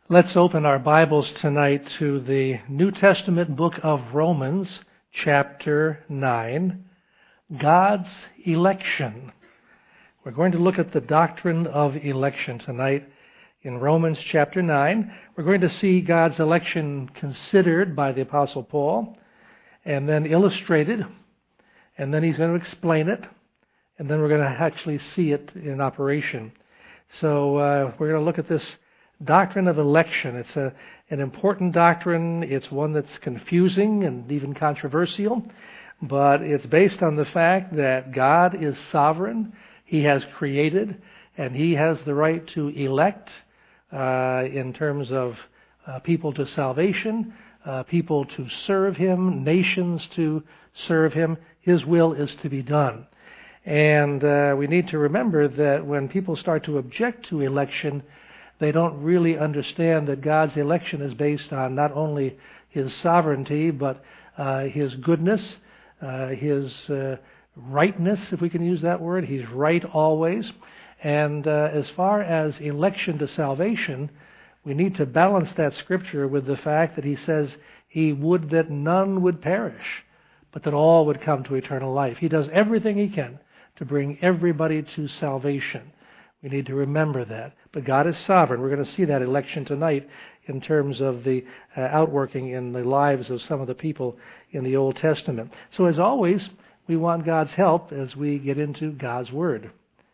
Let's open our Bibles tonight to the New Testament book of Romans, chapter 9, God's election. We're going to look at the doctrine of election tonight in Romans chapter 9. We're going to see God's election considered by the Apostle Paul, and then illustrated, and then he's going to explain it, and then we're going to actually see it in operation. So we're going to look at this doctrine of election. It's an important doctrine. It's one that's confusing and even controversial, but it's based on the fact that God is sovereign. He has created, and He has the right to elect in terms of people to salvation, people to serve Him, nations to serve Him. His will is to be done. And we need to remember that when people start to object to election, they don't really understand that God's election is based on not only His sovereignty, but His goodness, His rightness, if we can use that word. He's right always. And as far as election to salvation, we need to balance that scripture with the fact that He says He would that none would perish, but that all would come to eternal life. He does everything He can to bring everybody to salvation. We need to remember that. But God is sovereign. We're going to see that election tonight in terms of the outworking in the lives of some of the people in the Old Testament. So as always, we want God's help as we get into God's Word.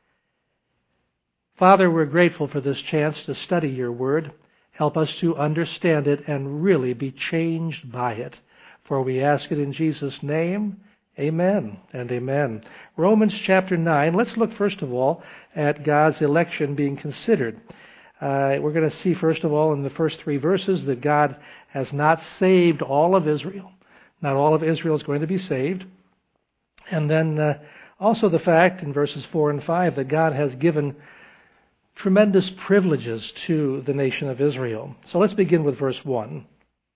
Father, we're grateful for this chance to study Your Word. Help us to understand it and really be changed by it. For we ask it in Jesus' name. Amen and amen. Romans chapter 9. Let's look first of all at God's election being considered. We're going to see first of all in the first three verses that God has not saved all of Israel. Not all of Israel is going to be saved. And then also the fact in verses 4 and 5 that God has given tremendous privileges to the nation of Israel. So let's begin with verse 1.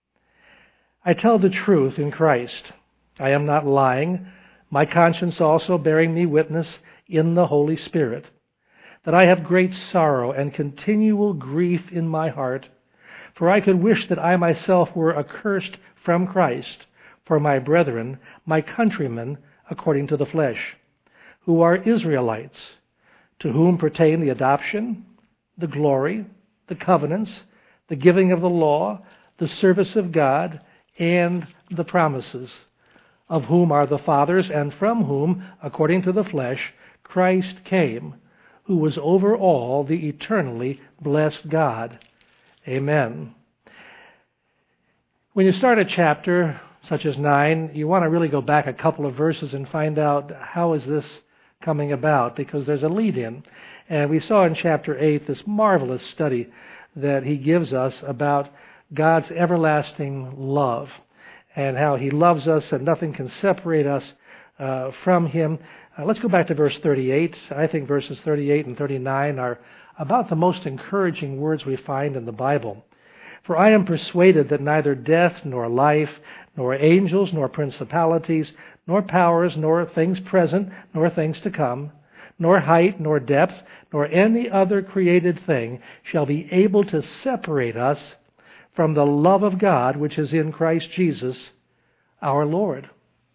I tell the truth in Christ. I am not lying, my conscience also bearing me witness in the Holy Spirit, that I have great sorrow and continual grief in my heart, for I could wish that I myself were accursed from Christ for my brethren, my countrymen, according to the flesh, who are Israelites, to whom pertain the adoption, the glory, the covenants, the giving of the law, the service of God, and the promises, of whom are the fathers, and from whom, according to the flesh, Christ came, who was over all the eternally blessed God. Amen. When you start a chapter such as 9, you want to really go back a couple of verses and find out how is this coming about, because there's a lead-in. And we saw in chapter 8 this marvelous study that he gives us about God's everlasting love, and how He loves us and nothing can separate us from Him. Let's go back to verse 38. I think verses 38 and 39 are about the most encouraging words we find in the Bible. For I am persuaded that neither death, nor life, nor angels, nor principalities, nor powers, nor things present, nor things to come, nor height, nor depth, nor any other created thing shall be able to separate us from the love of God which is in Christ Jesus our Lord.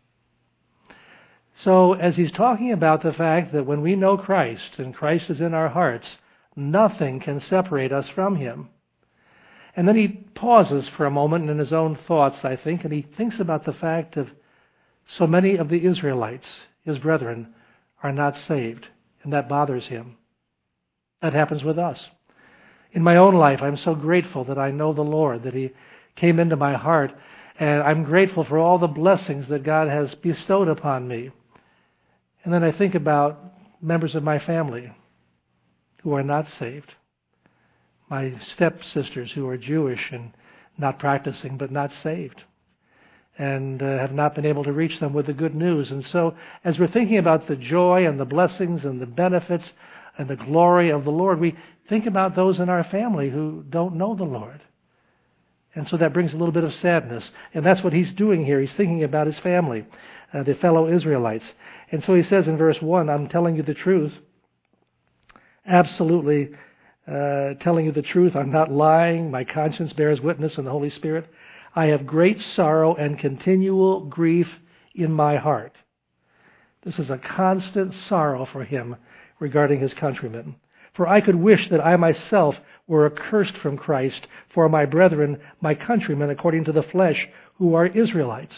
So as he's talking about the fact that when we know Christ and Christ is in our hearts, nothing can separate us from Him. And then he pauses for a moment in his own thoughts, I think, and he thinks about the fact of so many of the Israelites, his brethren, are not saved, and that bothers him. That happens with us. In my own life, I'm so grateful that I know the Lord, that He came into my heart, and I'm grateful for all the blessings that God has bestowed upon me. And then I think about members of my family who are not saved. My stepsisters who are Jewish and not practicing, but not saved, and have not been able to reach them with the good news. And so as we're thinking about the joy and the blessings and the benefits and the glory of the Lord, we think about those in our family who don't know the Lord. And so that brings a little bit of sadness. And that's what he's doing here. He's thinking about his family, the fellow Israelites. And so he says in verse 1, I'm telling you the truth. Absolutely, telling you the truth. I'm not lying. My conscience bears witness in the Holy Spirit. I have great sorrow and continual grief in my heart. This is a constant sorrow for him regarding his countrymen. For I could wish that I myself were accursed from Christ for my brethren, my countrymen, according to the flesh, who are Israelites.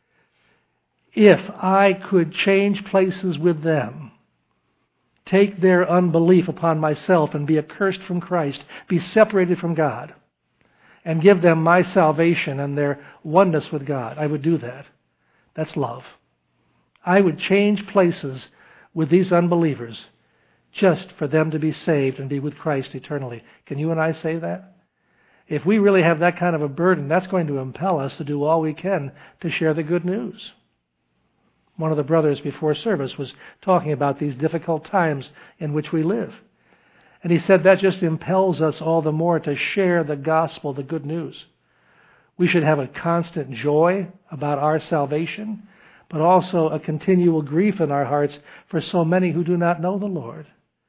If I could change places with them, take their unbelief upon myself and be accursed from Christ, be separated from God, and give them my salvation and their oneness with God, I would do that. That's love. I would change places with these unbelievers just for them to be saved and be with Christ eternally. Can you and I say that? If we really have that kind of a burden, that's going to impel us to do all we can to share the good news. One of the brothers before service was talking about these difficult times in which we live. And he said that just impels us all the more to share the gospel, the good news. We should have a constant joy about our salvation, but also a continual grief in our hearts for so many who do not know the Lord.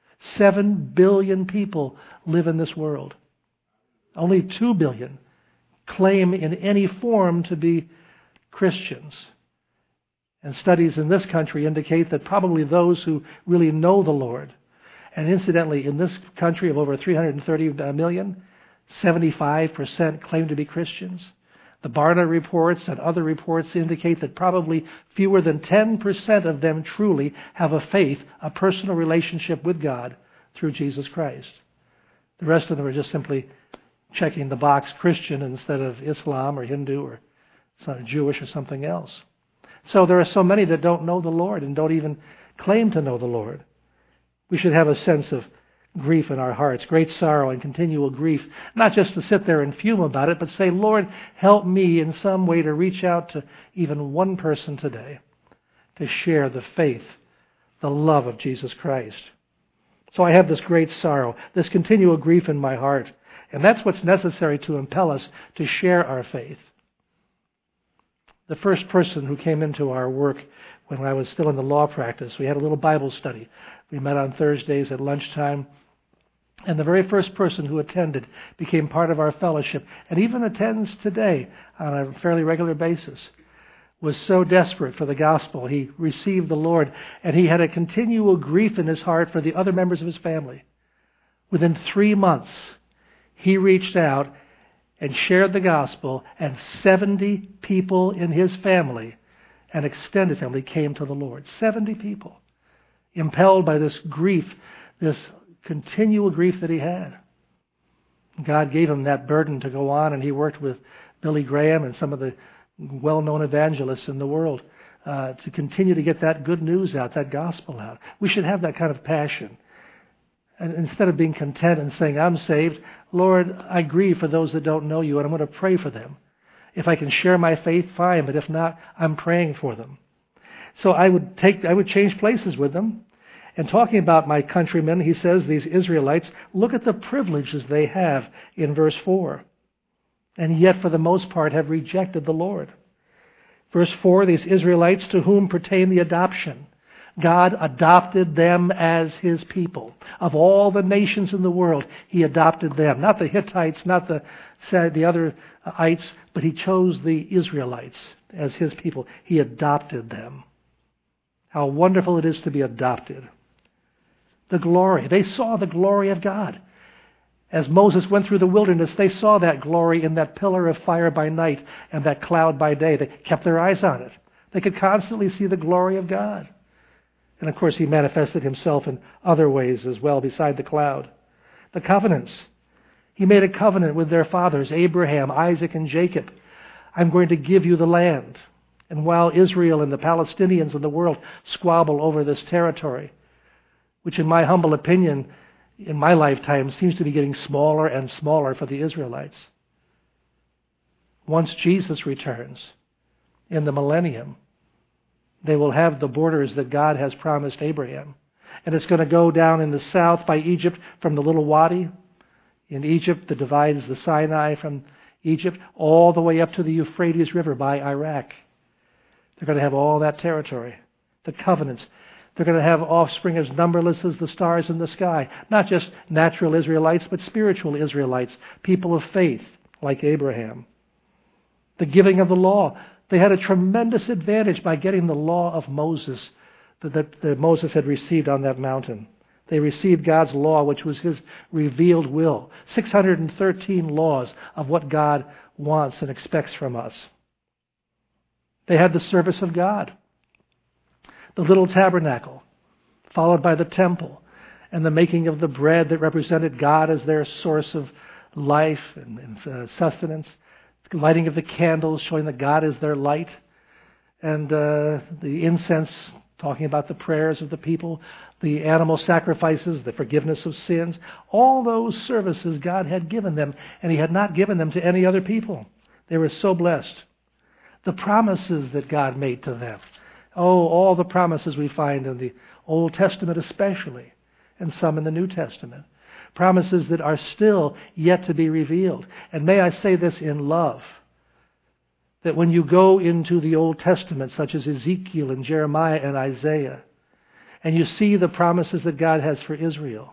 7 billion people live in this world. Only 2 billion claim in any form to be Christians. And studies in this country indicate that probably those who really know the Lord, and incidentally in this country of over 330 million, 75% claim to be Christians. The Barna reports and other reports indicate that probably fewer than 10% of them truly have a faith, a personal relationship with God through Jesus Christ. The rest of them are just simply checking the box Christian instead of Islam or Hindu or Jewish or something else. So there are so many that don't know the Lord and don't even claim to know the Lord. We should have a sense of grief in our hearts, great sorrow and continual grief, not just to sit there and fume about it, but say, Lord, help me in some way to reach out to even one person today to share the faith, the love of Jesus Christ. So I have this great sorrow, this continual grief in my heart, and that's what's necessary to impel us to share our faith. The first person who came into our work when I was still in the law practice, we had a little Bible study. We met on Thursdays at lunchtime. And the very first person who attended became part of our fellowship and even attends today on a fairly regular basis. Was so desperate for the gospel. He received the Lord and he had a continual grief in his heart for the other members of his family. Within 3 months, he reached out and shared the gospel, and 70 people in his family, an extended family, came to the Lord. 70 people, impelled by this grief, this continual grief that he had. God gave him that burden to go on, and he worked with Billy Graham and some of the well-known evangelists in the world to continue to get that good news out, that gospel out. We should have that kind of passion. And instead of being content and saying, I'm saved, Lord, I grieve for those that don't know you, and I'm going to pray for them. If I can share my faith, fine, but if not, I'm praying for them. So I would change places with them. And talking about my countrymen, he says, these Israelites, look at the privileges they have in verse 4. And yet, for the most part, have rejected the Lord. Verse 4, these Israelites to whom pertain the adoption. God adopted them as his people. Of all the nations in the world, he adopted them. Not the Hittites, not the other ites, but he chose the Israelites as his people. He adopted them. How wonderful it is to be adopted. The glory. They saw the glory of God. As Moses went through the wilderness, they saw that glory in that pillar of fire by night and that cloud by day. They kept their eyes on it. They could constantly see the glory of God. And of course, he manifested himself in other ways as well beside the cloud. The covenants. He made a covenant with their fathers, Abraham, Isaac, and Jacob. I'm going to give you the land. And while Israel and the Palestinians and the world squabble over this territory, which in my humble opinion, in my lifetime, seems to be getting smaller and smaller for the Israelites. Once Jesus returns in the millennium, they will have the borders that God has promised Abraham. And it's going to go down in the south by Egypt from the little wadi in Egypt that divides the Sinai from Egypt all the way up to the Euphrates River by Iraq. They're going to have all that territory. The covenants. They're going to have offspring as numberless as the stars in the sky. Not just natural Israelites, but spiritual Israelites, people of faith like Abraham. The giving of the law. They had a tremendous advantage by getting the law of Moses that Moses had received on that mountain. They received God's law, which was His revealed will. 613 laws of what God wants and expects from us. They had the service of God. The little tabernacle, followed by the temple, and the making of the bread that represented God as their source of life and sustenance. The lighting of the candles, showing that God is their light. And the incense, talking about the prayers of the people, the animal sacrifices, the forgiveness of sins, all those services God had given them, and He had not given them to any other people. They were so blessed. The promises that God made to them. Oh, all the promises we find in the Old Testament especially, and some in the New Testament. Promises that are still yet to be revealed. And may I say this in love, that when you go into the Old Testament, such as Ezekiel and Jeremiah and Isaiah, and you see the promises that God has for Israel,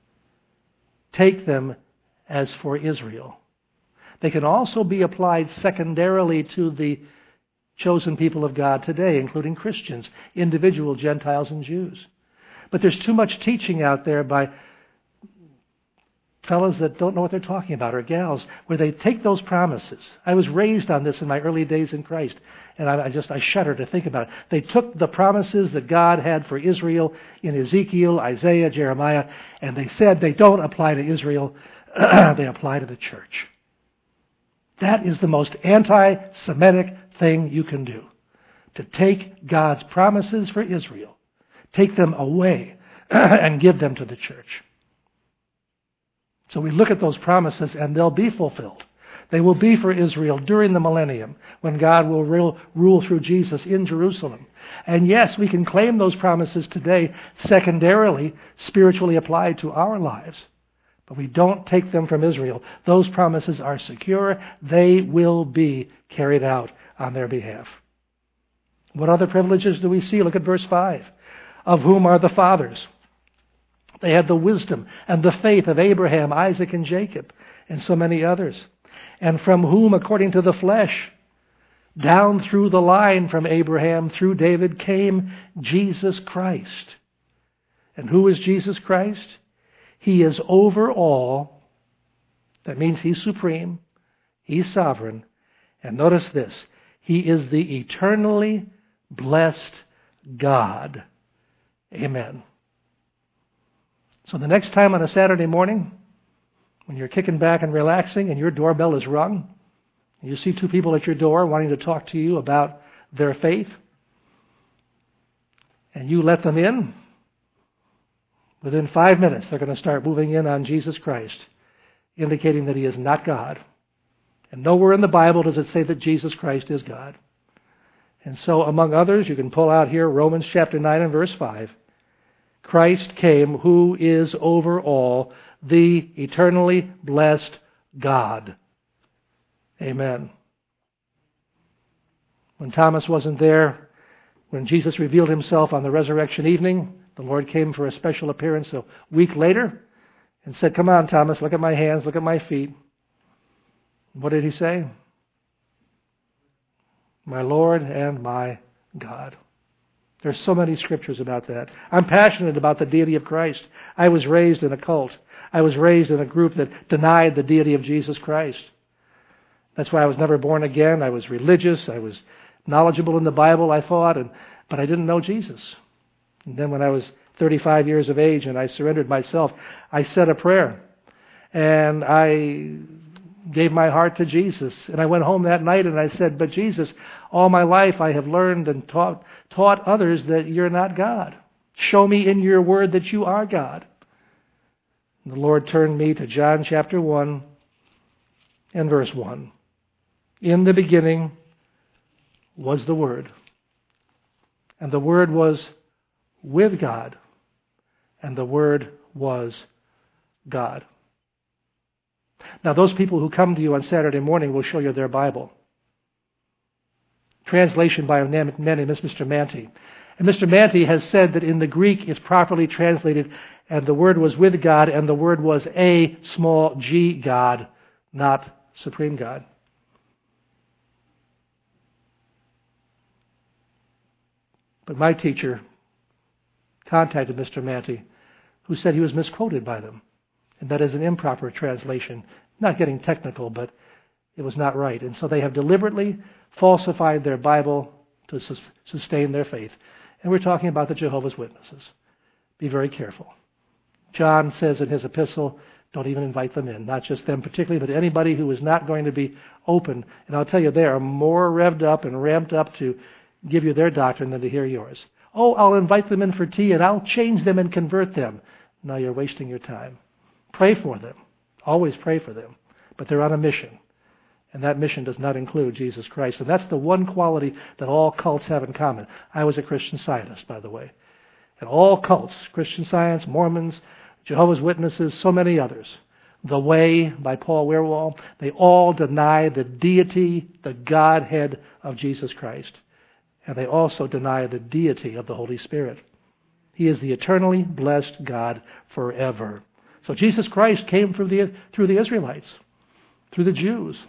take them as for Israel. They can also be applied secondarily to the chosen people of God today, including Christians, individual Gentiles and Jews. But there's too much teaching out there by fellows that don't know what they're talking about, or gals, where they take those promises. I was raised on this in my early days in Christ, and I shudder to think about it. They took the promises that God had for Israel in Ezekiel, Isaiah, Jeremiah, and they said they don't apply to Israel, they apply to the church. That is the most anti-Semitic thing you can do. To take God's promises for Israel, take them away, and give them to the church. So we look at those promises and they'll be fulfilled. They will be for Israel during the millennium when God will rule through Jesus in Jerusalem. And yes, we can claim those promises today secondarily, spiritually applied to our lives. But we don't take them from Israel. Those promises are secure. They will be carried out on their behalf. What other privileges do we see? Look at verse 5. Of whom are the fathers? They had the wisdom and the faith of Abraham, Isaac, and Jacob, and so many others. And from whom, according to the flesh, down through the line from Abraham, through David, came Jesus Christ. And who is Jesus Christ? He is over all. That means He's supreme. He's sovereign. And notice this. He is the eternally blessed God. Amen. So the next time on a Saturday morning, when you're kicking back and relaxing and your doorbell is rung, and you see two people at your door wanting to talk to you about their faith, and you let them in, within 5 minutes they're going to start moving in on Jesus Christ, indicating that He is not God. And nowhere in the Bible does it say that Jesus Christ is God. And so, among others, you can pull out here Romans chapter 9 and verse 5. Christ came, who is over all, the eternally blessed God. Amen. When Thomas wasn't there, when Jesus revealed Himself on the resurrection evening, the Lord came for a special appearance a week later and said, "Come on, Thomas, look at my hands, look at my feet." What did He say? "My Lord and my God." There's so many scriptures about that. I'm passionate about the deity of Christ. I was raised in a cult. I was raised in a group that denied the deity of Jesus Christ. That's why I was never born again. I was religious. I was knowledgeable in the Bible, I thought, but I didn't know Jesus. And then when I was 35 years of age and I surrendered myself, I said a prayer. And I gave my heart to Jesus. And I went home that night and I said, "But Jesus, all my life I have learned and taught others that You're not God. Show me in Your word that You are God." And the Lord turned me to John chapter 1 and verse 1. In the beginning was the Word, and the Word was with God, and the Word was God. Now, those people who come to you on Saturday morning will show you their Bible. Translation by a man named Mr. Manty. And Mr. Manti has said that in the Greek it's properly translated, and the Word was with God, and the Word was a small g God, not Supreme God. But my teacher contacted Mr. Manti, who said he was misquoted by them, and that is an improper translation. Not getting technical, but it was not right. And so they have deliberately falsified their Bible to sustain their faith. And we're talking about the Jehovah's Witnesses. Be very careful. John says in his epistle, don't even invite them in. Not just them particularly, but anybody who is not going to be open. And I'll tell you, they are more revved up and ramped up to give you their doctrine than to hear yours. Oh, I'll invite them in for tea and I'll change them and convert them. No, you're wasting your time. Pray for them. Always pray for them. But they're on a mission. And that mission does not include Jesus Christ. And that's the one quality that all cults have in common. I was a Christian Scientist, by the way. And all cults, Christian Science, Mormons, Jehovah's Witnesses, so many others, The Way by Paul Wierwall, they all deny the deity, the Godhead of Jesus Christ. And they also deny the deity of the Holy Spirit. He is the eternally blessed God forever. So Jesus Christ came through the Israelites, through the Jews.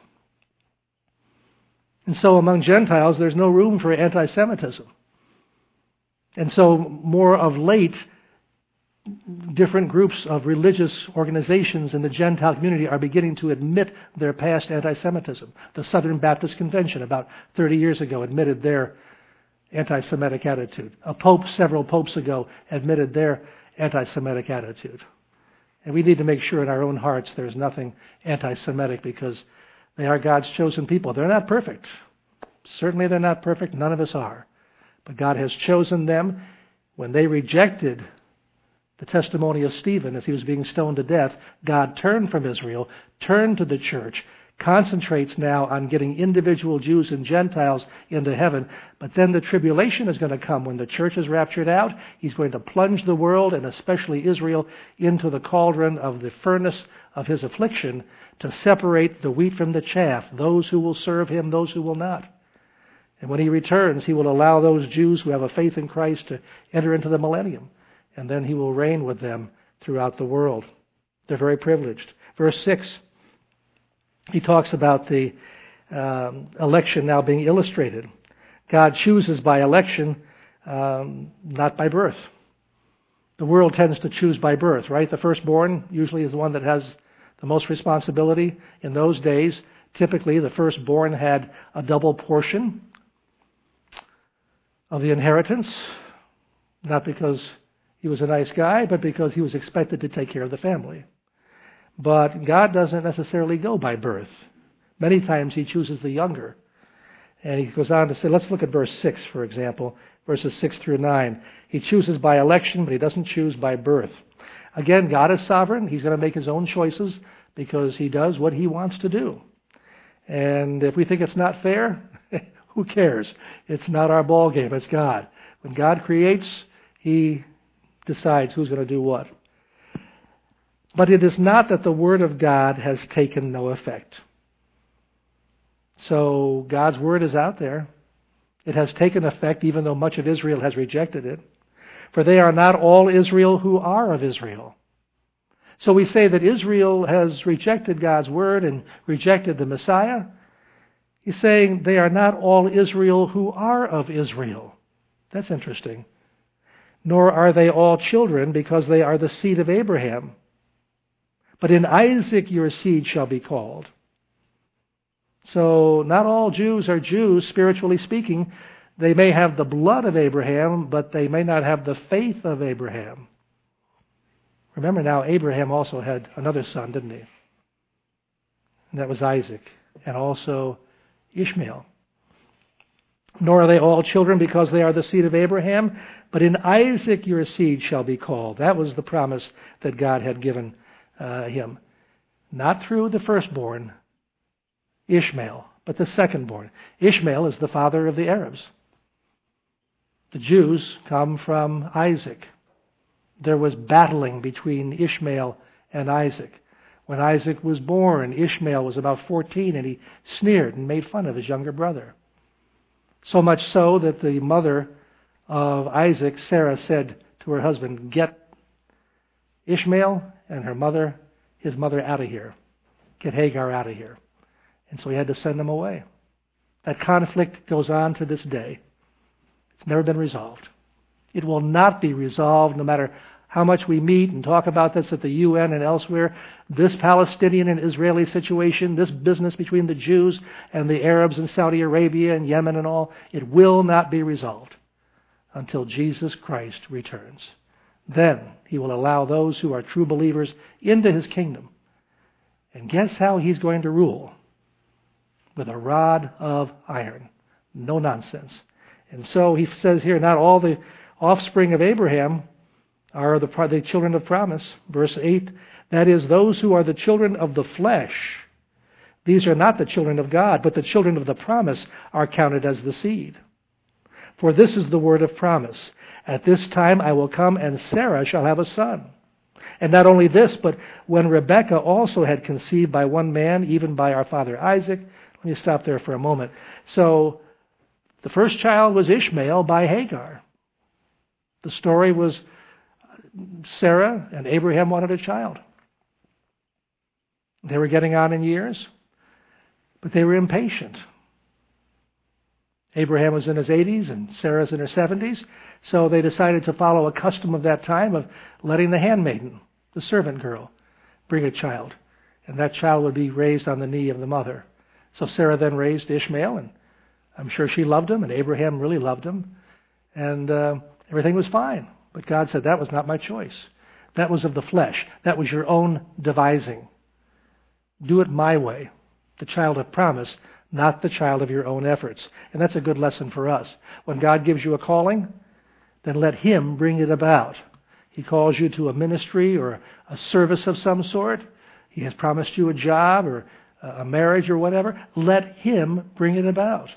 And so among Gentiles, there's no room for anti-Semitism. And so more of late, different groups of religious organizations in the Gentile community are beginning to admit their past anti-Semitism. The Southern Baptist Convention about 30 years ago admitted their anti-Semitic attitude. A pope several popes ago admitted their anti-Semitic attitude. And we need to make sure in our own hearts there's nothing anti-Semitic, because they are God's chosen people. They're not perfect. Certainly they're not perfect. None of us are. But God has chosen them. When they rejected the testimony of Stephen as he was being stoned to death, God turned from Israel, turned to the church, concentrates now on getting individual Jews and Gentiles into heaven. But then the tribulation is going to come when the church is raptured out. He's going to plunge the world, and especially Israel, into the cauldron of the furnace of his affliction to separate the wheat from the chaff, those who will serve him, those who will not. And when he returns, he will allow those Jews who have a faith in Christ to enter into the millennium. And then he will reign with them throughout the world. They're very privileged. Verse 6, he talks about the election now being illustrated. God chooses by election, not by birth. The world tends to choose by birth, right? The firstborn usually is the one that has the most responsibility. In those days, typically the firstborn had a double portion of the inheritance, not because he was a nice guy, but because he was expected to take care of the family. But God doesn't necessarily go by birth. Many times he chooses the younger. And he goes on to say, let's look at verse 6, for example, verses 6 through 9. He chooses by election, but he doesn't choose by birth. Again, God is sovereign. He's going to make his own choices because he does what he wants to do. And if we think it's not fair, who cares? It's not our ball game, it's God. When God creates, he decides who's going to do what. But it is not that the Word of God has taken no effect. So God's Word is out there. It has taken effect even though much of Israel has rejected it. For they are not all Israel who are of Israel. So we say that Israel has rejected God's Word and rejected the Messiah. He's saying they are not all Israel who are of Israel. That's interesting. Nor are they all children, because they are the seed of Abraham. But in Isaac your seed shall be called. So not all Jews are Jews, spiritually speaking. They may have the blood of Abraham, but they may not have the faith of Abraham. Remember now, Abraham also had another son, didn't he? And that was Isaac, and also Ishmael. Nor are they all children, because they are the seed of Abraham, but in Isaac your seed shall be called. That was the promise that God had given him. Not through the firstborn, Ishmael, but the secondborn. Ishmael is the father of the Arabs. The Jews come from Isaac. There was battling between Ishmael and Isaac. When Isaac was born, Ishmael was about 14, and he sneered and made fun of his younger brother. So much so that the mother of Isaac, Sarah said to her husband, "Get Ishmael and his mother out of here. Get Hagar out of here." And so he had to send them away. That conflict goes on to this day. It's never been resolved. It will not be resolved no matter how much we meet and talk about this at the UN and elsewhere. This Palestinian and Israeli situation, this business between the Jews and the Arabs in Saudi Arabia and Yemen and all, it will not be resolved until Jesus Christ returns. Then he will allow those who are true believers into his kingdom. And guess how he's going to rule? With a rod of iron. No nonsense. And so he says here, not all the offspring of Abraham are the children of promise. Verse 8, that is, those who are the children of the flesh. These are not the children of God, but the children of the promise are counted as the seed. For this is the word of promise. At this time I will come, and Sarah shall have a son. And not only this, but when Rebekah also had conceived by one man, even by our father Isaac. Let me stop there for a moment. So, the first child was Ishmael by Hagar. The story was Sarah and Abraham wanted a child. They were getting on in years, but they were impatient. Abraham was in his 80s and Sarah's in her 70s, so they decided to follow a custom of that time of letting the handmaiden, the servant girl, bring a child. And that child would be raised on the knee of the mother. So Sarah then raised Ishmael, and I'm sure she loved him, and Abraham really loved him. And everything was fine. But God said, that was not my choice. That was of the flesh. That was your own devising. Do it my way. The child of promise, not the child of your own efforts. And that's a good lesson for us. When God gives you a calling, then let him bring it about. He calls you to a ministry or a service of some sort. He has promised you a job or a marriage or whatever. Let him bring it about.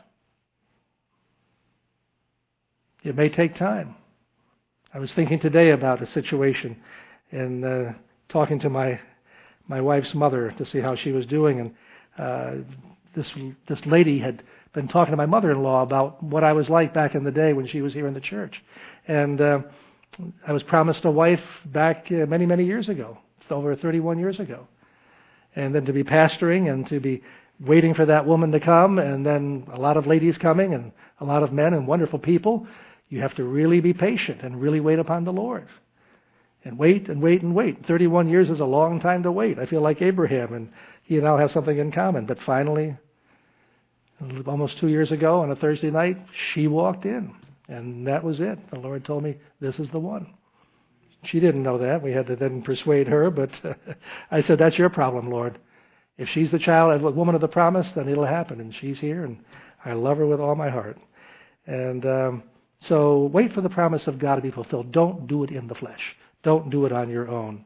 It may take time. I was thinking today about a situation and talking to my wife's mother to see how she was doing. And this lady had been talking to my mother-in-law about what I was like back in the day when she was here in the church. And I was promised a wife back many, many years ago, over 31 years ago. And then to be pastoring and to be waiting for that woman to come, and then a lot of ladies coming and a lot of men and wonderful people. You have to really be patient and really wait upon the Lord. And wait and wait and wait. 31 years is a long time to wait. I feel like Abraham, and he and I have something in common. But finally, almost 2 years ago on a Thursday night, she walked in. And that was it. The Lord told me, this is the one. She didn't know that. We had to then persuade her. But I said, that's your problem, Lord. If she's the child, a woman of the promise, then it'll happen. And she's here, and I love her with all my heart. And so wait for the promise of God to be fulfilled. Don't do it in the flesh. Don't do it on your own.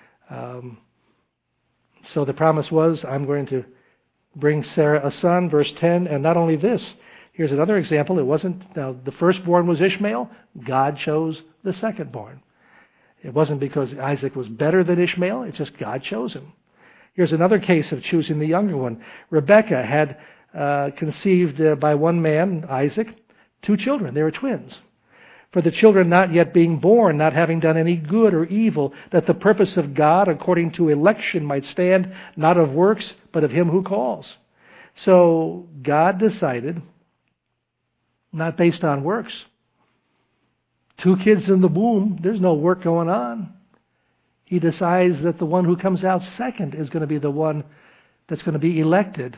So the promise was, I'm going to bring Sarah a son, verse 10. And not only this, here's another example. It wasn't, now the firstborn was Ishmael. God chose the secondborn. It wasn't because Isaac was better than Ishmael. It's just God chose him. Here's another case of choosing the younger one. Rebekah had conceived by one man, Isaac, 2 children. They were twins. For the children not yet being born, not having done any good or evil, that the purpose of God according to election might stand, not of works, but of him who calls. So God decided, not based on works. 2 kids in the womb, there's no work going on. He decides that the one who comes out second is going to be the one that's going to be elected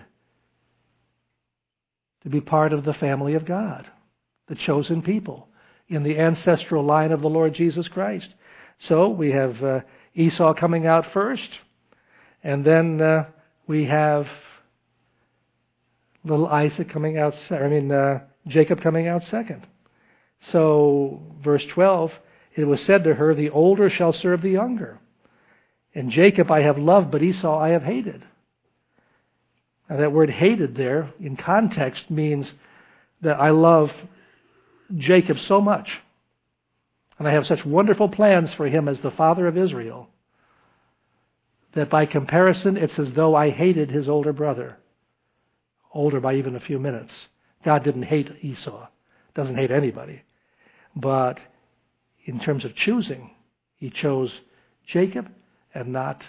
to be part of the family of God, the chosen people in the ancestral line of the Lord Jesus Christ. So we have Esau coming out first, and then we have little Isaac coming out, Jacob coming out second. So, verse 12, it was said to her, the older shall serve the younger. And Jacob I have loved, but Esau I have hated. Now that word hated there, in context, means that I love Jacob so much, and I have such wonderful plans for him as the father of Israel, that by comparison, it's as though I hated his older brother. Older by even a few minutes. God didn't hate Esau. Doesn't hate anybody. But in terms of choosing, he chose Jacob and not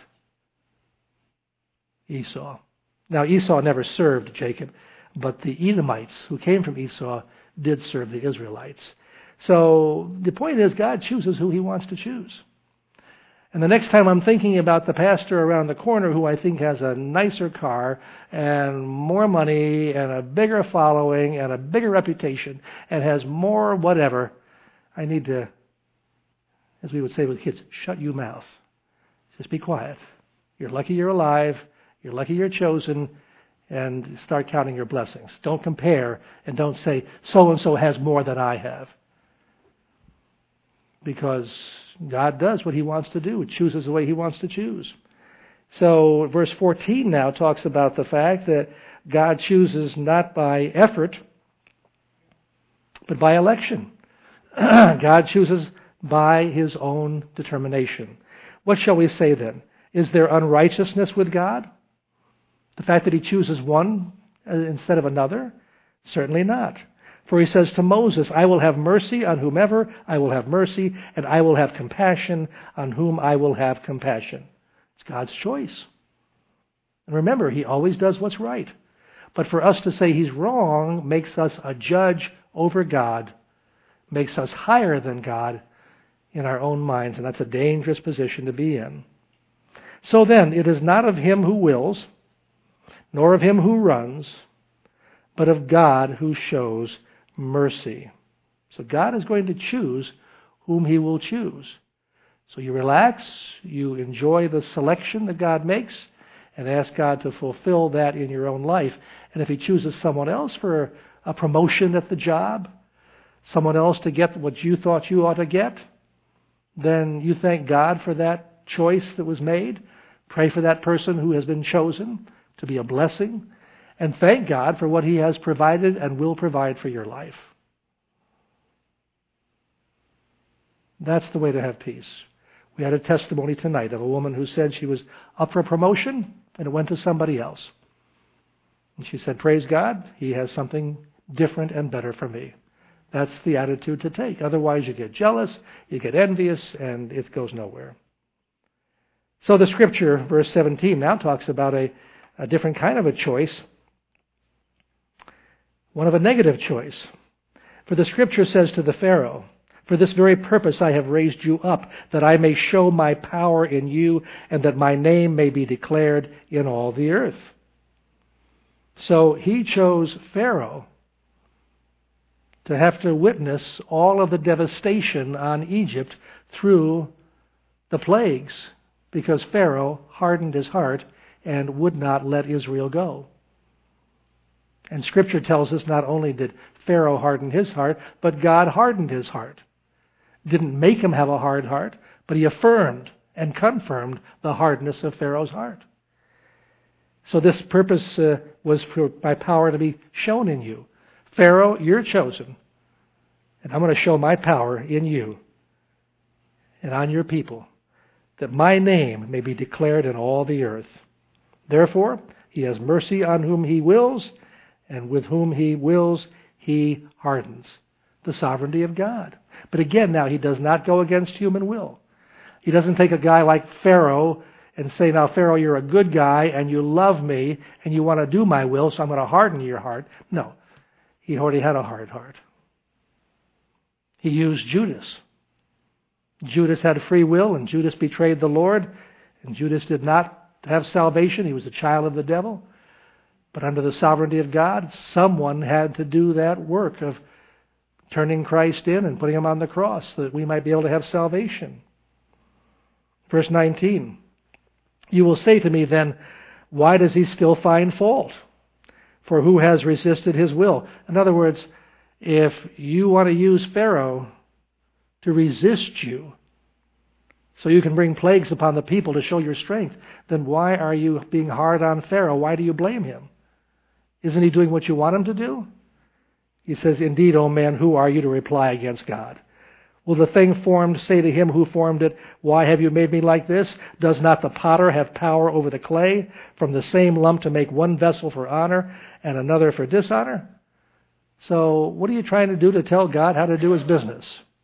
Esau. Now, Esau never served Jacob, but the Edomites who came from Esau did serve the Israelites. So the point is, God chooses who he wants to choose. And the next time I'm thinking about the pastor around the corner who I think has a nicer car and more money and a bigger following and a bigger reputation and has more whatever, I need to, as we would say with kids, shut your mouth. Just be quiet. You're lucky you're alive. You're lucky you're chosen. And start counting your blessings. Don't compare and don't say, so-and-so has more than I have. Because God does what he wants to do. He chooses the way he wants to choose. So verse 14 now talks about the fact that God chooses not by effort, but by election. God chooses by his own determination. What shall we say then? Is there unrighteousness with God? The fact that he chooses one instead of another? Certainly not. For he says to Moses, I will have mercy on whomever I will have mercy, and I will have compassion on whom I will have compassion. It's God's choice. And remember, he always does what's right. But for us to say he's wrong makes us a judge over God, makes us higher than God in our own minds, and that's a dangerous position to be in. So then, it is not of him who wills, nor of him who runs, but of God who shows mercy. So God is going to choose whom he will choose. So you relax, you enjoy the selection that God makes, and ask God to fulfill that in your own life. And if he chooses someone else for a promotion at the job, someone else to get what you thought you ought to get, then you thank God for that choice that was made. Pray for that person who has been chosen to be a blessing, and thank God for what he has provided and will provide for your life. That's the way to have peace. We had a testimony tonight of a woman who said she was up for a promotion and it went to somebody else. And she said, praise God, he has something different and better for me. That's the attitude to take. Otherwise you get jealous, you get envious, and it goes nowhere. So the scripture, verse 17, now talks about a different kind of a choice, one of a negative choice. For the scripture says to the Pharaoh, for this very purpose I have raised you up, that I may show my power in you, and that my name may be declared in all the earth. So he chose Pharaoh to have to witness all of the devastation on Egypt through the plagues, because Pharaoh hardened his heart and would not let Israel go. And Scripture tells us not only did Pharaoh harden his heart, but God hardened his heart. Didn't make him have a hard heart, but he affirmed and confirmed the hardness of Pharaoh's heart. So this purpose was for my power to be shown in you. Pharaoh, you're chosen, and I'm going to show my power in you and on your people, that my name may be declared in all the earth. Therefore, he has mercy on whom he wills, and with whom he wills, he hardens. The sovereignty of God. But again, now, he does not go against human will. He doesn't take a guy like Pharaoh and say, now, Pharaoh, you're a good guy, and you love me, and you want to do my will, so I'm going to harden your heart. No, he already had a hard heart. He used Judas. Judas had free will, and Judas betrayed the Lord, and Judas did not have salvation. He was a child of the devil. But under the sovereignty of God, someone had to do that work of turning Christ in and putting him on the cross so that we might be able to have salvation. Verse 19, you will say to me then, why does he still find fault? For who has resisted his will? In other words, if you want to use Pharaoh to resist you so you can bring plagues upon the people to show your strength, then why are you being hard on Pharaoh? Why do you blame him? Isn't he doing what you want him to do? He says, indeed, O man, who are you to reply against God? Will the thing formed say to him who formed it, why have you made me like this? Does not the potter have power over the clay, from the same lump to make one vessel for honor and another for dishonor? So what are you trying to do to tell God how to do his business?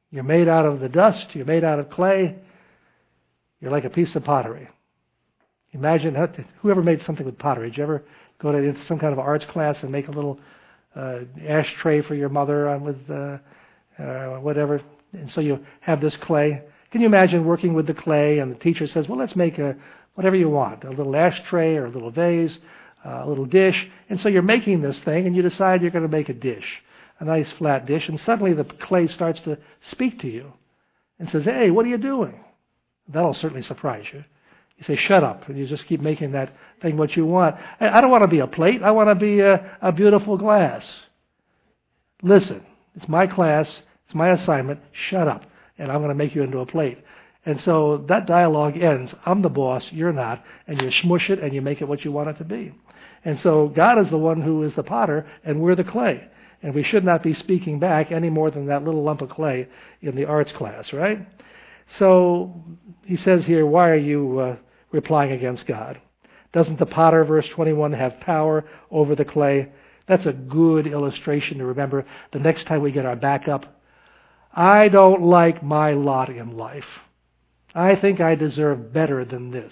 You're made out of the dust. You're made out of clay. You're like a piece of pottery. Imagine, whoever made something with pottery, did you ever go to some kind of arts class and make a little ashtray for your mother with whatever? And so you have this clay. Can you imagine working with the clay and the teacher says, well, let's make whatever you want, a little ashtray or a little vase, a little dish. And so you're making this thing and you decide you're going to make a dish, a nice flat dish, and suddenly the clay starts to speak to you and says, hey, what are you doing? That'll certainly surprise you. You say, shut up, and you just keep making that thing what you want. I don't want to be a plate. I want to be a beautiful glass. Listen, it's my class. It's my assignment. Shut up, and I'm going to make you into a plate. And so that dialogue ends. I'm the boss. You're not. And you smush it, and you make it what you want it to be. And so God is the one who is the potter, and we're the clay. And we should not be speaking back any more than that little lump of clay in the arts class, right? So he says here, why are you replying against God? Doesn't the potter, verse 21, have power over the clay? That's a good illustration to remember the next time we get our back up. I don't like my lot in life. I think I deserve better than this.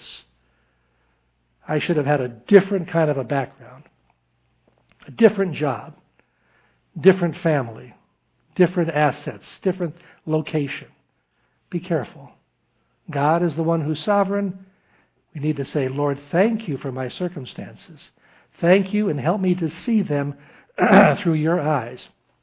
I should have had a different kind of a background, a different job, different family, different assets, different location. Be careful. God is the one who's sovereign. We need to say, Lord, thank you for my circumstances. Thank you, and help me to see them through your eyes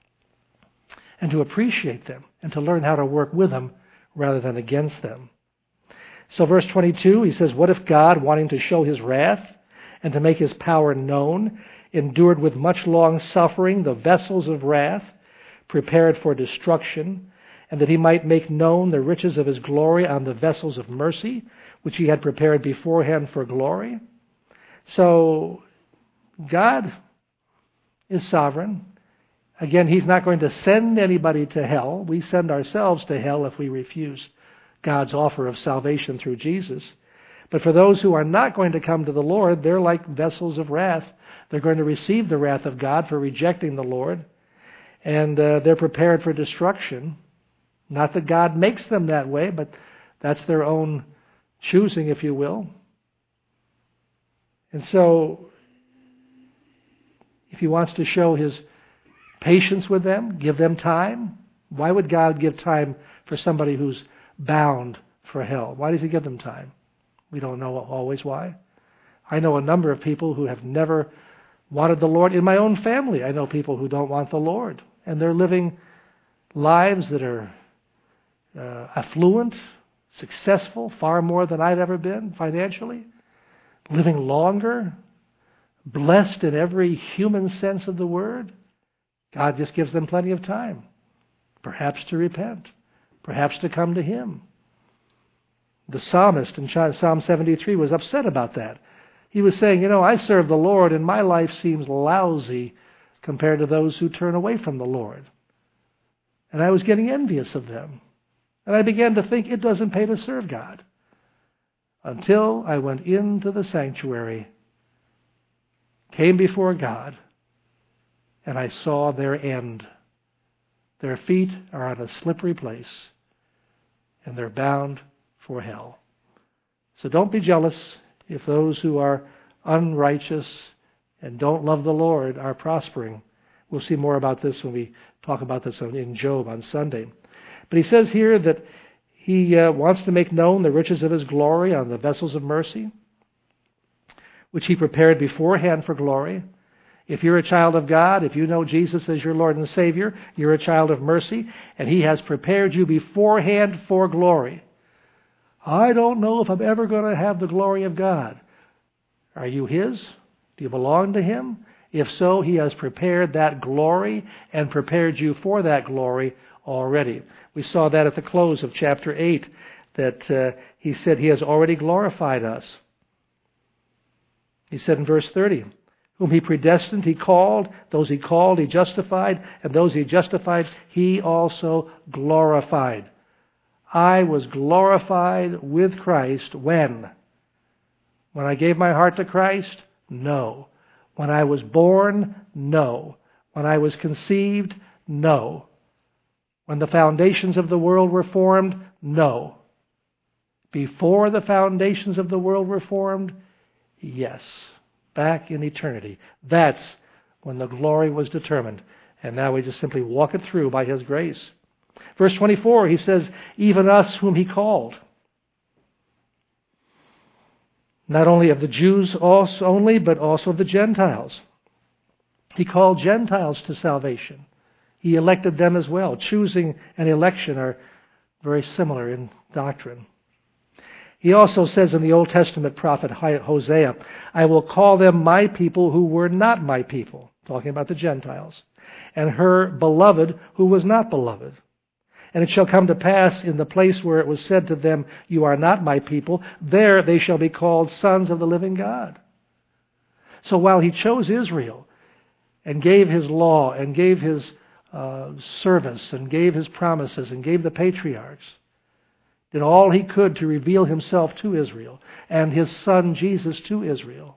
and to appreciate them and to learn how to work with them rather than against them. So verse 22, he says, what if God, wanting to show his wrath and to make his power known, endured with much long suffering the vessels of wrath prepared for destruction, and that he might make known the riches of his glory on the vessels of mercy, which he had prepared beforehand for glory? So God is sovereign. Again, he's not going to send anybody to hell. We send ourselves to hell if we refuse God's offer of salvation through Jesus. But for those who are not going to come to the Lord, they're like vessels of wrath. They're going to receive the wrath of God for rejecting the Lord. And they're prepared for destruction. Not that God makes them that way, but that's their own choosing, if you will. And so, if he wants to show his patience with them, give them time. Why would God give time for somebody who's bound for hell? Why does he give them time? We don't know always why. I know a number of people who have never wanted the Lord. In my own family, I know people who don't want the Lord. And they're living lives that are affluent, successful, far more than I've ever been financially, living longer, blessed in every human sense of the word. God just gives them plenty of time, perhaps to repent, perhaps to come to him. The psalmist in Psalm 73 was upset about that. He was saying, I serve the Lord and my life seems lousy compared to those who turn away from the Lord. And I was getting envious of them. And I began to think it doesn't pay to serve God. Until I went into the sanctuary, came before God, and I saw their end. Their feet are on a slippery place, and they're bound for hell. So don't be jealous if those who are unrighteous and don't love the Lord are prospering. We'll see more about this when we talk about this in Job on Sunday. But he says here that he wants to make known the riches of his glory on the vessels of mercy, which he prepared beforehand for glory. If you're a child of God, if you know Jesus as your Lord and Savior, you're a child of mercy, and he has prepared you beforehand for glory. I don't know if I'm ever going to have the glory of God. Are you his? Do you belong to him? If so, he has prepared that glory and prepared you for that glory already. We saw that at the close of chapter 8, that he said he has already glorified us. He said in verse 30, whom he predestined, he called. Those he called, he justified. And those he justified, he also glorified. I was glorified with Christ when? When I gave my heart to Christ? No. When I was born? No. When I was conceived? No. When the foundations of the world were formed? No. Before the foundations of the world were formed? Yes. Back in eternity. That's when the glory was determined. And now we just simply walk it through by His grace. Verse 24, He says, even us whom He called. Not only of the Jews only, but also of the Gentiles. He called Gentiles to salvation. He elected them as well. Choosing and election are very similar in doctrine. He also says in the Old Testament prophet Hosea, I will call them my people who were not my people, talking about the Gentiles, and her beloved who was not beloved. And it shall come to pass in the place where it was said to them, you are not my people, there they shall be called sons of the living God. So while He chose Israel and gave His law and gave His service and gave His promises and gave the patriarchs, did all He could to reveal Himself to Israel and His Son Jesus to Israel,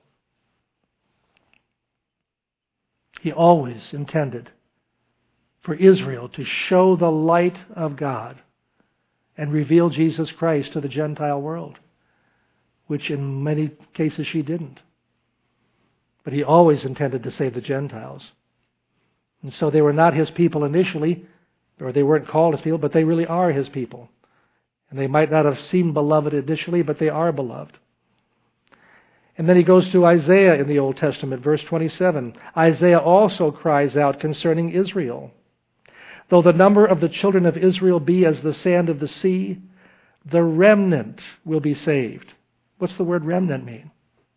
He always intended for Israel to show the light of God and reveal Jesus Christ to the Gentile world, which in many cases she didn't. But He always intended to save the Gentiles. And so they were not His people initially, or they weren't called His people, but they really are His people. And they might not have seemed beloved initially, but they are beloved. And then He goes to Isaiah in the Old Testament, verse 27. Isaiah also cries out concerning Israel. Though the number of the children of Israel be as the sand of the sea, the remnant will be saved. What's the word remnant mean?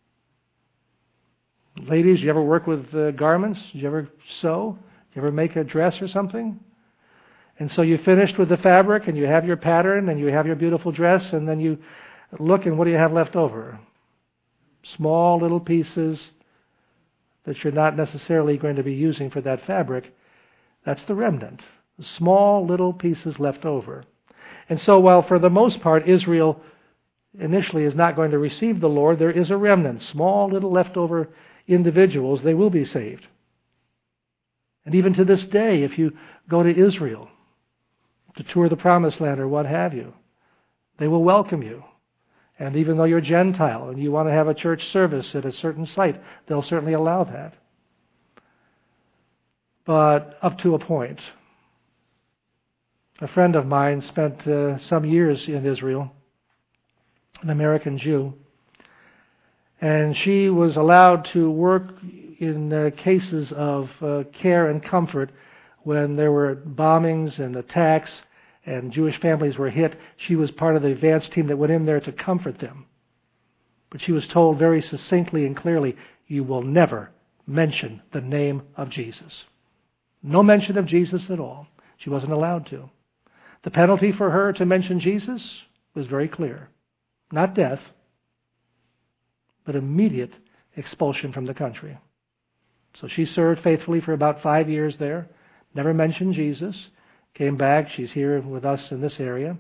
Ladies, you ever work with garments? Did you ever sew? Did you ever make a dress or something? And so you finished with the fabric and you have your pattern and you have your beautiful dress, and then you look and what do you have left over? Small little pieces that you're not necessarily going to be using for that fabric. That's the remnant. Small little pieces left over. And so while for the most part Israel initially is not going to receive the Lord, there is a remnant, small little leftover individuals. They will be saved. And even to this day, if you go to Israel to tour the Promised Land or what have you, they will welcome you. And even though you're Gentile and you want to have a church service at a certain site, they'll certainly allow that. But up to a point. A friend of mine spent some years in Israel, an American Jew, and she was allowed to work in cases of care and comfort when there were bombings and attacks and Jewish families were hit. She was part of the advance team that went in there to comfort them. But she was told very succinctly and clearly, you will never mention the name of Jesus. No mention of Jesus at all. She wasn't allowed to. The penalty for her to mention Jesus was very clear. Not death, but immediate expulsion from the country. So she served faithfully for about 5 years there, never mentioned Jesus, came back. She's here with us in this area.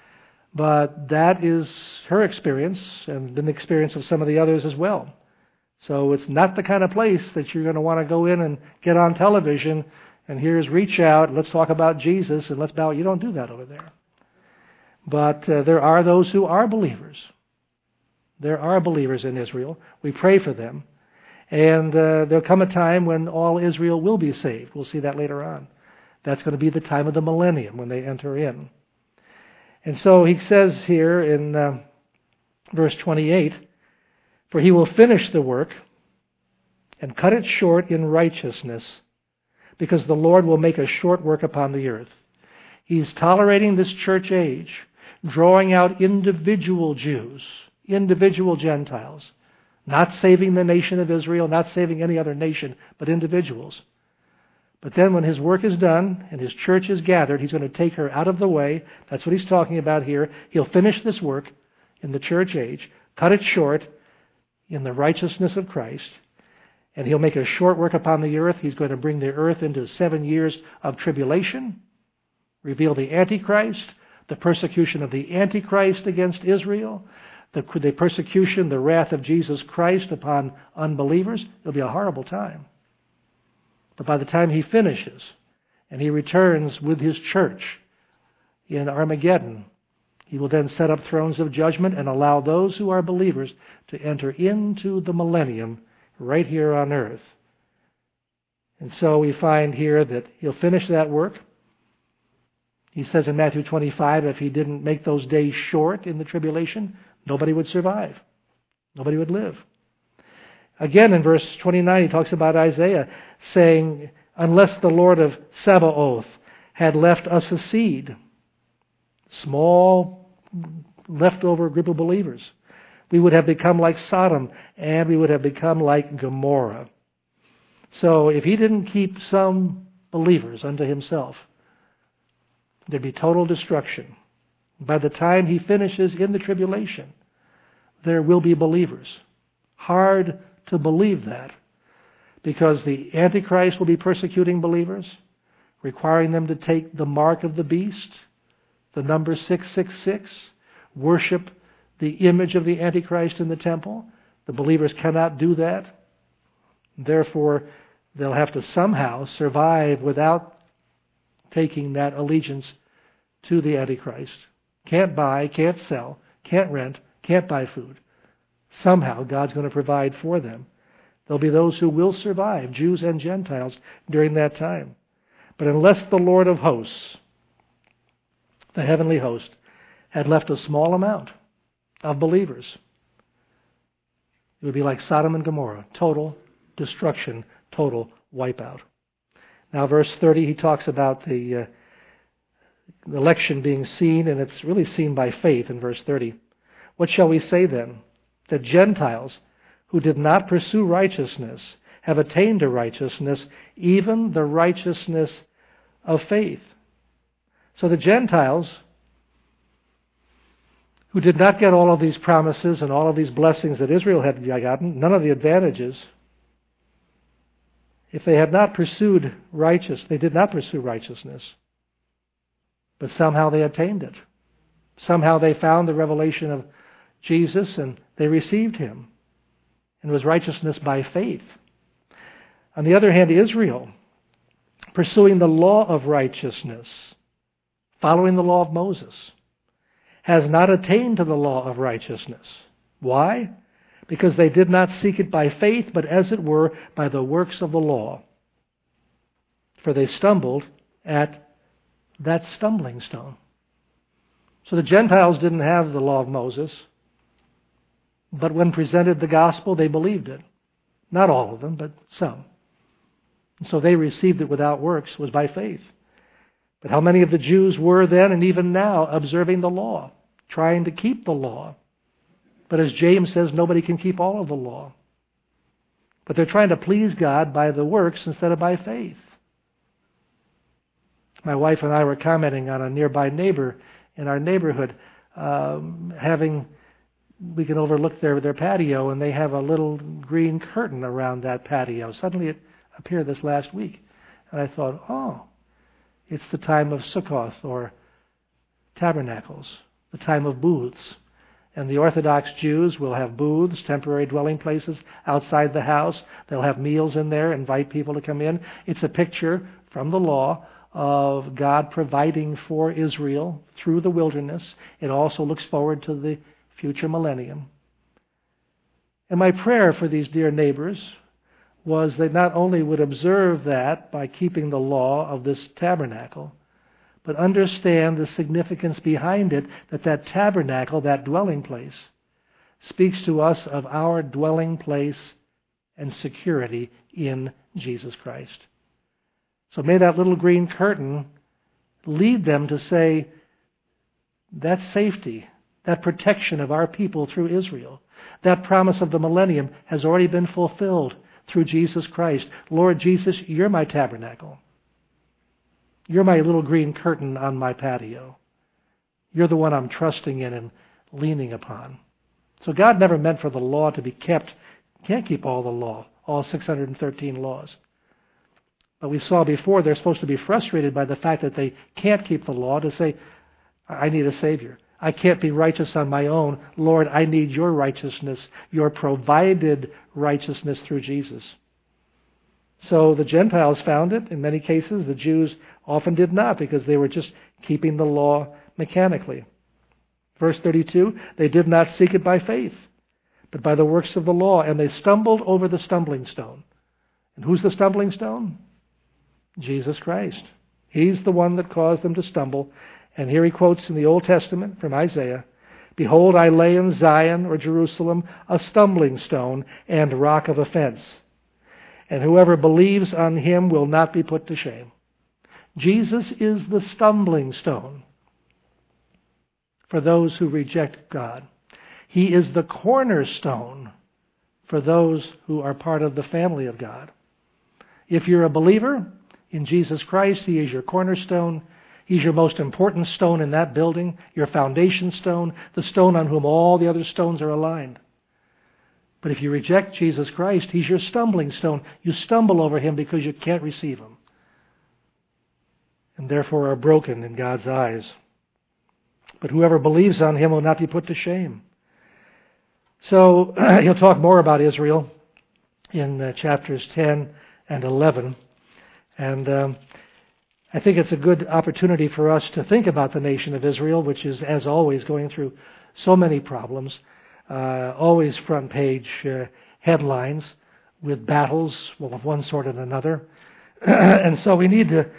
But that is her experience and the experience of some of the others as well. So it's not the kind of place that you're going to want to go in and get on television and here's reach out, let's talk about Jesus, and let's bow. You don't do that over there. But there are those who are believers. There are believers in Israel. We pray for them. And there'll come a time when all Israel will be saved. We'll see that later on. That's going to be the time of the millennium when they enter in. And so he says here in verse 28, for He will finish the work and cut it short in righteousness, because the Lord will make a short work upon the earth. He's tolerating this church age, drawing out individual Jews, individual Gentiles, not saving the nation of Israel, not saving any other nation, but individuals. But then when His work is done and His church is gathered, He's going to take her out of the way. That's what He's talking about here. He'll finish this work in the church age, cut it short in the righteousness of Christ, and He'll make a short work upon the earth. He's going to bring the earth into 7 years of tribulation, reveal the Antichrist, the persecution of the Antichrist against Israel, the persecution, the wrath of Jesus Christ upon unbelievers. It'll be a horrible time. But by the time He finishes and he returns with his church in Armageddon, he will then set up thrones of judgment and allow those who are believers to enter into the millennium right here on earth. And so we find here that he'll finish that work. He says in Matthew 25, if he didn't make those days short in the tribulation, nobody would survive. Nobody would live. Again, in verse 29, he talks about Isaiah saying, unless the Lord of Sabaoth had left us a seed, small leftover group of believers, we would have become like Sodom and we would have become like Gomorrah. So if he didn't keep some believers unto himself, there'd be total destruction. By the time he finishes in the tribulation, there will be believers. Hard to believe that, because the Antichrist will be persecuting believers, requiring them to take the mark of the beast, the number 666, worship the image of the Antichrist in the temple. The believers cannot do that. Therefore, they'll have to somehow survive without taking that allegiance to the Antichrist. Can't buy, can't sell, can't rent, can't buy food. Somehow God's going to provide for them. There'll be those who will survive, Jews and Gentiles, during that time. But unless the Lord of hosts, the heavenly host, had left a small amount of believers, it would be like Sodom and Gomorrah, total destruction, total wipeout. Now, verse 30, he talks about the election being seen, and it's really seen by faith in verse 30. What shall we say then? That Gentiles who did not pursue righteousness have attained to righteousness, even the righteousness of faith. So the Gentiles who did not get all of these promises and all of these blessings that Israel had gotten, none of the advantages, if they had not pursued they did not pursue righteousness, but somehow they attained it. Somehow they found the revelation of Jesus and they received him. And it was righteousness by faith. On the other hand, Israel, pursuing the law of righteousness, following the law of Moses, has not attained to the law of righteousness. Why? Because they did not seek it by faith, but as it were, by the works of the law. For they stumbled at that stumbling stone. So the Gentiles didn't have the law of Moses, but when presented the gospel, they believed it. Not all of them, but some. And so they received it without works, was by faith. But how many of the Jews were then and even now observing the law, trying to keep the law? But as James says, nobody can keep all of the law. But they're trying to please God by the works instead of by faith. My wife and I were commenting on a nearby neighbor in our neighborhood, we can overlook their patio, and they have a little green curtain around that patio. Suddenly it appeared this last week. And I thought, oh, it's the time of Sukkoth, or tabernacles, the time of booths. And the Orthodox Jews will have booths, temporary dwelling places outside the house. They'll have meals in there, invite people to come in. It's a picture from the law of God providing for Israel through the wilderness. It also looks forward to the future millennium. And my prayer for these dear neighbors was they not only would observe that by keeping the law of this tabernacle, but understand the significance behind it, that tabernacle, that dwelling place, speaks to us of our dwelling place and security in Jesus Christ. So may that little green curtain lead them to say, that safety, that protection of our people through Israel, that promise of the millennium has already been fulfilled through Jesus Christ. Lord Jesus, you're my tabernacle. You're my little green curtain on my patio. You're the one I'm trusting in and leaning upon. So God never meant for the law to be kept. Can't keep all the law, all 613 laws. But we saw before they're supposed to be frustrated by the fact that they can't keep the law, to say, I need a Savior. I can't be righteous on my own. Lord, I need your righteousness, your provided righteousness through Jesus. So the Gentiles found it. In many cases, the Jews often did not because they were just keeping the law mechanically. Verse 32, they did not seek it by faith, but by the works of the law, and they stumbled over the stumbling stone. And who's the stumbling stone? Jesus Christ. He's the one that caused them to stumble. And here he quotes in the Old Testament from Isaiah, "Behold, I lay in Zion," or Jerusalem, "a stumbling stone and rock of offense. And whoever believes on him will not be put to shame." Jesus is the stumbling stone for those who reject God. He is the cornerstone for those who are part of the family of God. If you're a believer in Jesus Christ, He is your cornerstone. He's your most important stone in that building, your foundation stone, the stone on whom all the other stones are aligned. But if you reject Jesus Christ, He's your stumbling stone. You stumble over Him because you can't receive Him, and therefore are broken in God's eyes. But whoever believes on Him will not be put to shame. So he'll talk more about Israel in chapters 10 and 11. And I think it's a good opportunity for us to think about the nation of Israel, which is, as always, going through so many problems, always front page headlines with battles of one sort and another. And so we need to,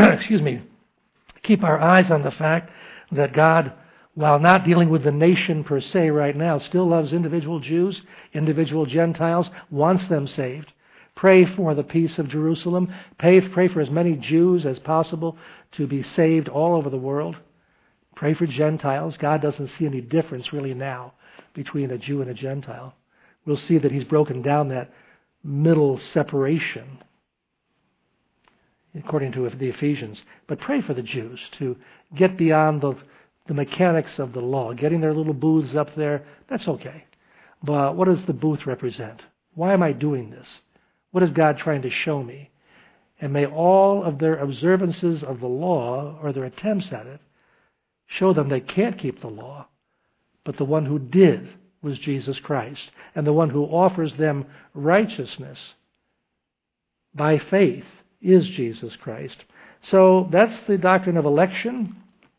keep our eyes on the fact that God, while not dealing with the nation per se right now, still loves individual Jews, individual Gentiles, wants them saved. Pray for the peace of Jerusalem. Pray for as many Jews as possible to be saved all over the world. Pray for Gentiles. God doesn't see any difference really now between a Jew and a Gentile. We'll see that He's broken down that middle separation according to the Ephesians. But pray for the Jews to get beyond the mechanics of the law. Getting their little booths up there, that's okay. But what does the booth represent? Why am I doing this? What is God trying to show me? And may all of their observances of the law, or their attempts at it, show them they can't keep the law, but the one who did was Jesus Christ, and the one who offers them righteousness by faith is Jesus Christ. So that's the doctrine of election.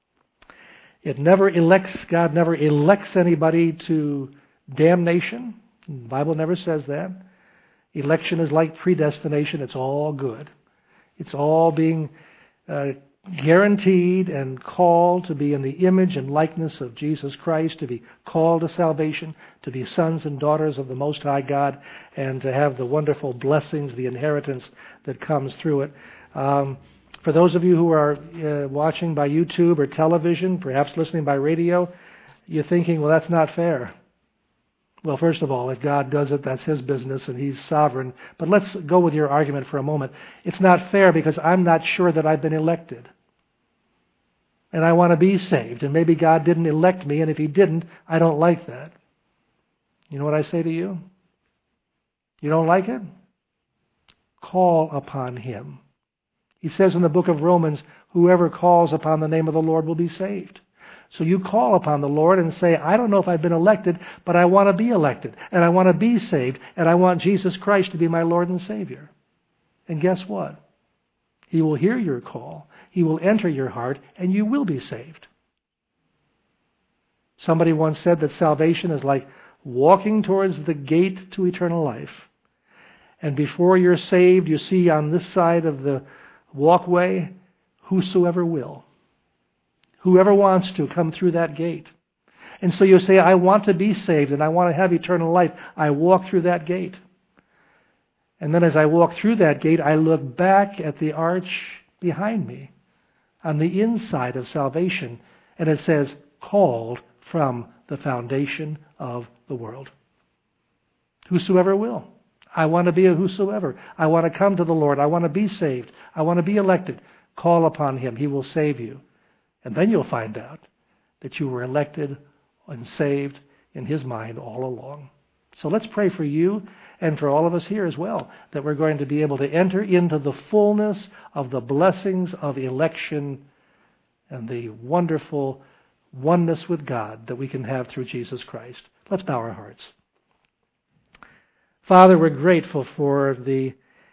It never elects, God never elects anybody to damnation. The Bible never says that. Election is like predestination. It's all good. It's all being guaranteed and called to be in the image and likeness of Jesus Christ, to be called to salvation, to be sons and daughters of the Most High God, and to have the wonderful blessings, the inheritance that comes through it. For those of you who are watching by YouTube or television, perhaps listening by radio, you're thinking, well, that's not fair. Well, first of all, if God does it, that's His business and He's sovereign. But let's go with your argument for a moment. It's not fair because I'm not sure that I've been elected. And I want to be saved. And maybe God didn't elect me, and if He didn't, I don't like that. You know what I say to you? You don't like it? Call upon Him. He says in the book of Romans, whoever calls upon the name of the Lord will be saved. So you call upon the Lord and say, I don't know if I've been elected, but I want to be elected, and I want to be saved, and I want Jesus Christ to be my Lord and Savior. And guess what? He will hear your call. He will enter your heart, and you will be saved. Somebody once said that salvation is like walking towards the gate to eternal life. And before you're saved, you see on this side of the walkway, whosoever will. Whoever wants to come through that gate. And so you say, I want to be saved and I want to have eternal life. I walk through that gate. And then as I walk through that gate, I look back at the arch behind me on the inside of salvation. And it says, called from the foundation of the world. Whosoever will. I want to be a whosoever. I want to come to the Lord. I want to be saved. I want to be elected. Call upon Him. He will save you. And then you'll find out that you were elected and saved in His mind all along. So let's pray for you and for all of us here as well, that we're going to be able to enter into the fullness of the blessings of election and the wonderful oneness with God that we can have through Jesus Christ. Let's bow our hearts. Father, we're grateful for the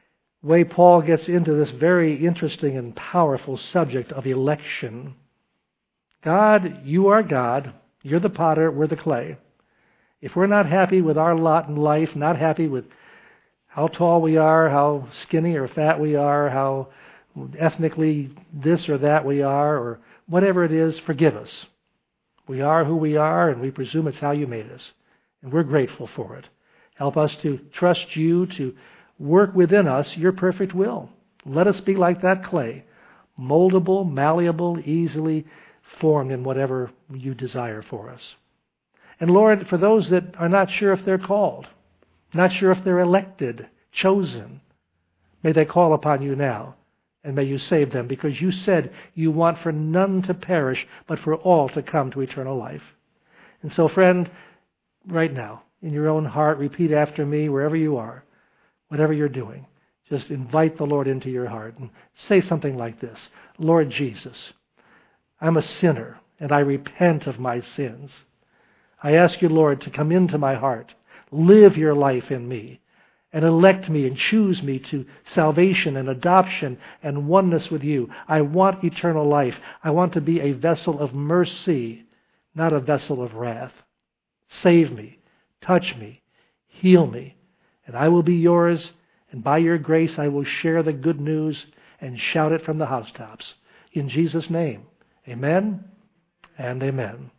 way Paul gets into this very interesting and powerful subject of election. God, you are God. You're the potter, we're the clay. If we're not happy with our lot in life, not happy with how tall we are, how skinny or fat we are, how ethnically this or that we are, or whatever it is, forgive us. We are who we are, and we presume it's how you made us. And we're grateful for it. Help us to trust you to work within us your perfect will. Let us be like that clay, moldable, malleable, easily formed in whatever you desire for us. And Lord, for those that are not sure if they're called, not sure if they're elected, chosen, may they call upon you now, and may you save them, because you said you want for none to perish, but for all to come to eternal life. And so, friend, right now, in your own heart, repeat after me wherever you are, whatever you're doing. Just invite the Lord into your heart and say something like this: Lord Jesus, I'm a sinner, and I repent of my sins. I ask you, Lord, to come into my heart, live your life in me, and elect me and choose me to salvation and adoption and oneness with you. I want eternal life. I want to be a vessel of mercy, not a vessel of wrath. Save me, touch me, heal me, and I will be yours, and by your grace I will share the good news and shout it from the housetops. In Jesus' name, amen and amen.